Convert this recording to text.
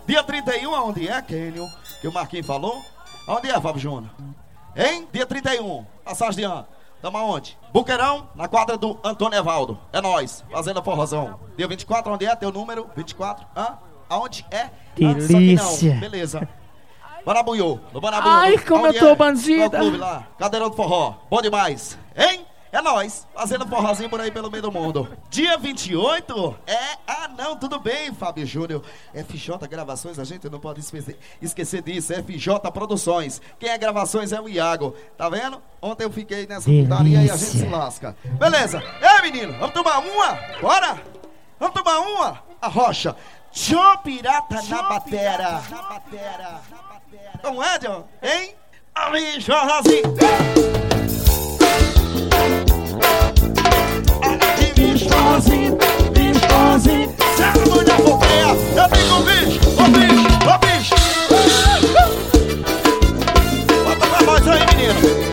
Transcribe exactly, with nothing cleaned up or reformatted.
Dia trinta e um, aonde é, Kênio? Que o Marquinhos falou? Aonde é, Fábio Júnior? Hein? Dia trinta e um, passagem de ano. Tamo aonde? Buqueirão, na quadra do Antônio Evaldo. É nóis, fazendo forrozão. Dia vinte e quatro, onde é? Teu número? vinte e quatro? Hã? Aonde é? Delícia. Ah, beleza. Banabuiô, no Banabuiô. Ai, como eu tô é? bandida. Qual clube lá? Cadeirão do forró. Bom demais. Hein? É nóis, fazendo forrozinho por aí pelo meio do mundo. Dia vinte e oito? É, ah não, tudo bem, Fábio Júnior. F J Gravações, a gente não pode esquecer, esquecer disso. F J Produções. Quem é Gravações é o Iago. Tá vendo? Ontem eu fiquei nessa putaria e a gente se lasca. Beleza. Ei, menino, vamos tomar uma? Bora? Vamos tomar uma? A rocha. Tchô pirata na batera. Na batera. Não é, John? Hein? Ali, Jorrazinho. Bichozinho, bichozinho, serve mulher fogueira, eu digo bicho, ô bicho, ô bicho. Bota pra nós aí, menino.